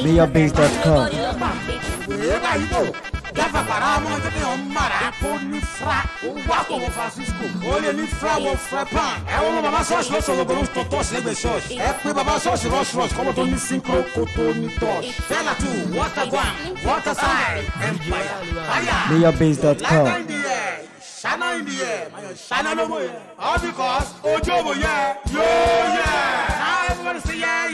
MayorBase.com. Dava para mo de mara poni fra o guapo Francisco olha ali fra o frapan é o mama só só no totos le besos é que baba só rosh como to ni synchro koto ni tosh fella tu what a side empire MayorBase.com. Shana in the air Shana no more all because ojo bo yeah yo yeah now everybody say yeah